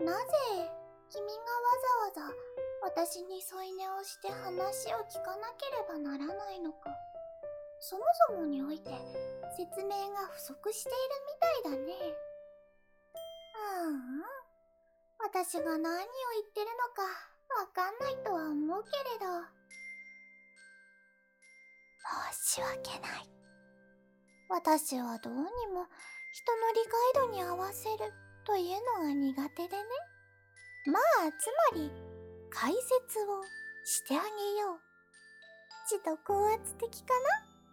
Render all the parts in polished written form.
なぜ君がわざわざ私に添い寝をして話を聞かなければならないのか。そもそもにおいて説明が不足しているみたいだね。私が何を言ってるのかわかんないとは思うけれど。申し訳ない。私はどうにも人の理解度に合わせるというのが苦手でね。まあ、つまり解説をしてあげよう。ちと高圧的かな。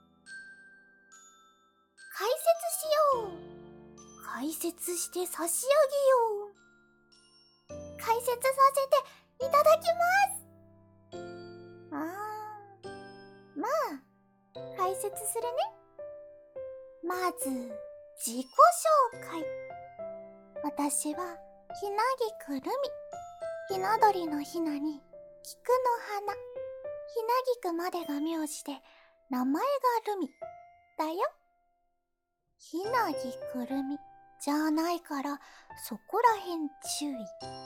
解説しよう。解説して差し上げよう。解説させていただきます。まあ、解説するね。まず、自己紹介。私は、ひなぎくるみ。ひな鳥のひなに、菊の花。ひなぎくまでが名字で、名前がるみ。だよ。ひなぎくるみじゃないから、そこらへん注意。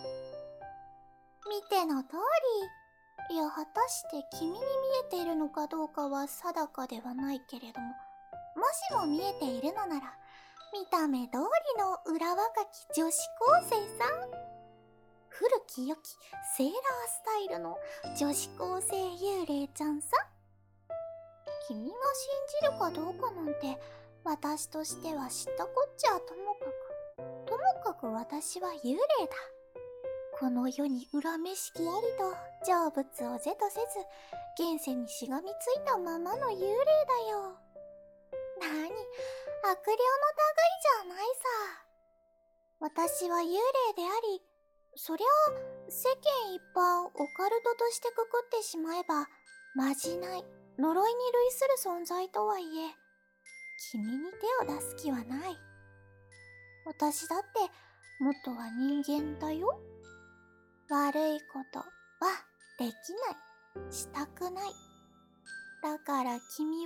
見ての通り、いや、果たして君に見えているのかどうかは定かではないけれども、もしも見えているのなら、見た目通りの裏若き女子高生さん。古き良きセーラースタイルの女子高生幽霊ちゃんさ。君が信じるかどうかなんて、私としては知ったこっちゃともかく私は幽霊だ。この世に恨めしきありと成仏を是とせず、現世にしがみついたままの幽霊だよ。なに、悪霊の類じゃないさ。私は幽霊であり、そりゃ世間一般オカルトとしてくくってしまえば、まじない、呪いに類する存在とはいえ、君に手を出す気はない。私だって元は人間だよ。悪いことはできない、したくない。だから君を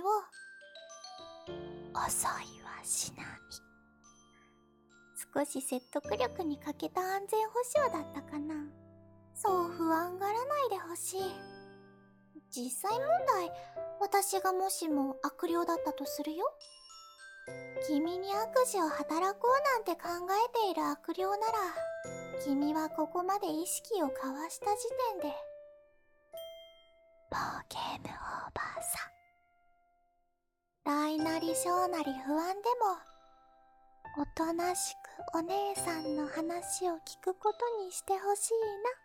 襲いはしない。少し説得力に欠けた安全保障だったかな。そう不安がらないでほしい。実際問題、私がもしも悪霊だったとするよ。君に悪事を働こうなんて考えている悪霊なら、君はここまで意識を交わした時点でもうゲームオーバーさ。大なり小なり不安でも、おとなしくお姉さんの話を聞くことにしてほしい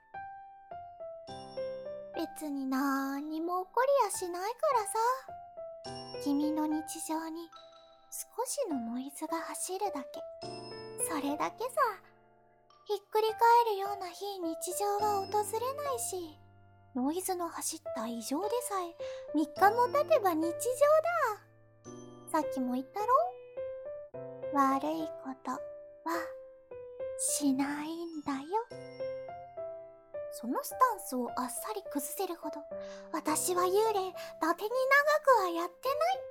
な。別になんにも起こりやしないからさ。君の日常に少しのノイズが走るだけ。それだけさ。ひっくり返るような非日常は訪れないし、ノイズの走った異常でさえ3日も経てば日常だ。さっきも言ったろ？悪いことはしないんだよ。そのスタンスをあっさり崩せるほど、私は幽霊、伊達に長くはやって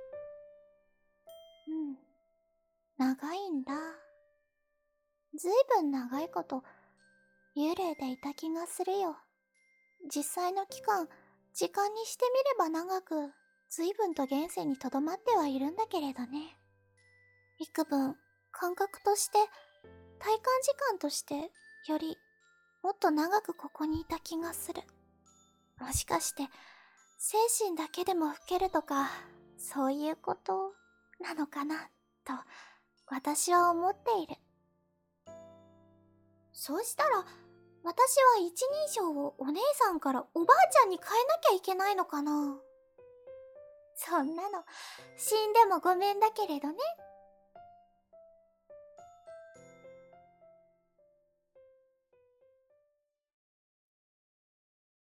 ない。長いんだ。ずいぶん長いこと幽霊でいた気がするよ。実際の期間、時間にしてみれば長く、ずいぶんと現世にとどまってはいるんだけれどね。幾分、感覚として、体感時間として、より、もっと長くここにいた気がする。もしかして、精神だけでも老けるとか、そういうことなのかな、と、私は思っている。そうしたら、私は一人称をお姉さんからおばあちゃんに変えなきゃいけないのかな。そんなの、死んでもごめんだけれどね。